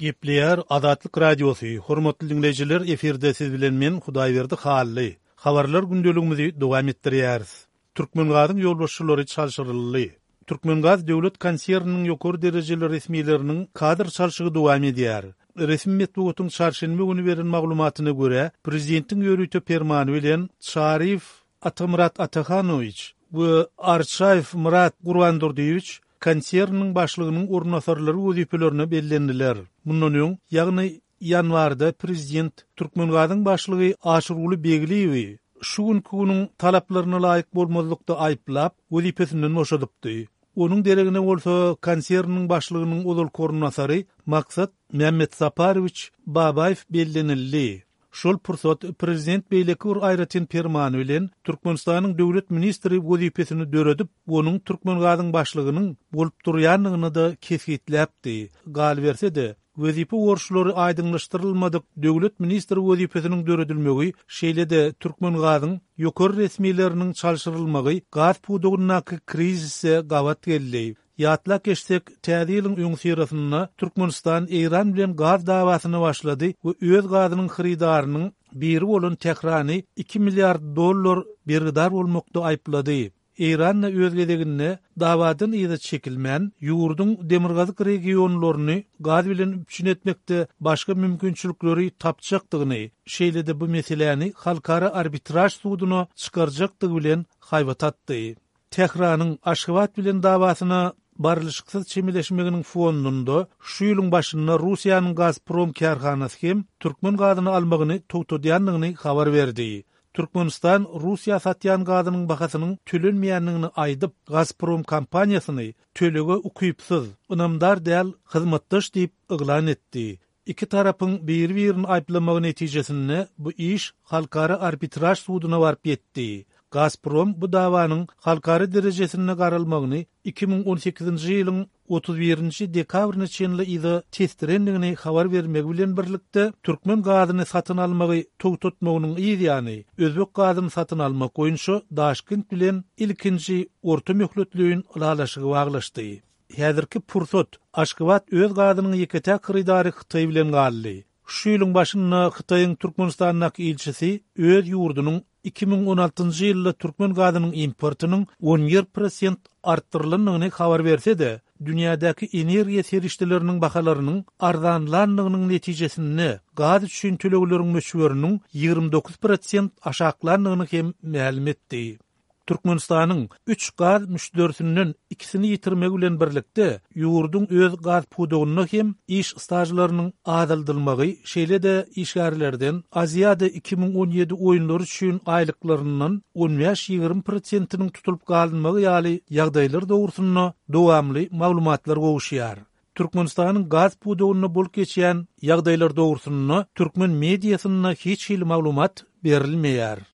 Gepleyer Adatlyk Radiosu. Hormatly dinleyijiler, eferde siz bilen men Hudaýberdi Hally. Habarlar gündeligimizi dowam etdirýäris. Türkmengazyň ýolbaşçylary çalşyryldy. Türkmengaz döwlet konserniniň ýokary derejeli resmiýetleriniň kadr çalşygy dowam edýär. Resmi metbugatyň çarşembe güni beren maglumatyna görä, prezidentiň ýörüýte fermany bilen Şarif Atamurat Atakhanoviç we Arşaýew Murat Gurbandurdiýewiç konserniniň başlygynyň ornasarlary wezipelerini bellendiler. Mundan öň, ýagny ýanwarda prezident Türkmengazyň başlygy Aşyruly Begliýewi şu günkiň talaplaryna laýyk bolmazlykda aýplap, wezipesinden boşadypdy. Onuň deregine bolsa konserniniň başlygynyň ozal ornasary maksat Mehmet Saparoviç Babaýew bellenildi. Şol pursat prezident beýleki bir aýratyn fermany bilen Türkmenistanyň döwlet ministri wezipesini döredip, onuň Türkmengazyň başlygynyň bolup durýanlygyny da kesgitläpdi. Gal bersede wezipe worşulary aýdyňlaşdyrylmadyk. Döwlet ministri wezipesiniň döredilmegi şeýle-de Türkmengazyň ýokary resmiýetleriniň çalşyrylmagy gaz pudugynyňky krizise gawat geldi. Ýatla geçsek, täze ýylyň öňü sirasyna Türkmenistan Eýran bilen gaz dawasyny başlady we öz gazynyň hyrydarynyň biri bolan Tehrany $2 milyar bergidar bolmakda aýplady. Eýran öz gezeginde dawadan ýa-da çekilmän ýurduň demirgazyk regionlaryny gaz bilen üçin etmekde başga mümkinçilikleri tapjakdygyny, şeýle-de bu meseleni halkara arbitraj suduna çykarjakdygy bilen haýwatatdy. Tehranyň Aşgabat bilen dawasyna barlyşyksız çemileşmeginiň fonunda şu ýylyň başynda Russiýanyň Gazprom karhanasy hem Türkmen gazyny almagyny togtadýanlygyny habar berdi. Türkmenistan Russiýa satýan gazynyň bahasynyň tölenmeýänligini aýdyp, Gazprom kompaniýasyny tölege ukypsyz, ynamdar däl hyzmatdaş diýip yglan etdi. İki tarapyň bir-birini aýplamagy netijesinde bu iş halkara arbitraj suduna baryp ýetdi. Gazprom bu dawanyň halkary derejesine garalmagyny 2018-nji ýylyň 31-nji dekabryna çenli ýyly testirendigini habar bermek bilen birlikde Türkmen gazyny satyn almagy togtatmagynyň ýa-ni özbek gazyny satyn almak goýunça Daşkent bilen ilkinji orta möhletliğin ulalaşygy baglaşdy. Häzirki pursat Aşgabat öz gazynyň ýeketäk hyrdary Hytaý bilen galdy. Şu ýylyň başynda Hytaýyň Türkmenistanyň ilçisi öz ýurdunyň 2016-njy ýylda Türkmen gazynyň importynyň 17% artdyrylanyny habar berse-de, dünýädäki energiýa serişdeleriniň bahalarynyň arzanlanlygynyň netijesinde gaz üçin tölegleriň möçberiniň 29% aşaklanyny hem ma'lum etdi. Türkmenistanyň 3 gaz müşterisiniň ikisini ýitirmek bilen birlikde ýurduň öz gaz pudugyny hem iş stajlarynyň adaldylmagy, şeýle-de işgärlerden Aziýada 2017 oýunlary üçin aýlyklarynyň 15-20%-iniň tutulup galynmagy ýaly ýagdaýlar dogrusyna dowamly maglumatlar gowuşýar. Türkmenistanyň gaz pudugyny bolup geçýän ýagdaýlar dogrusyna Türkmen mediasyna hiç hil maglumat berilmeýär.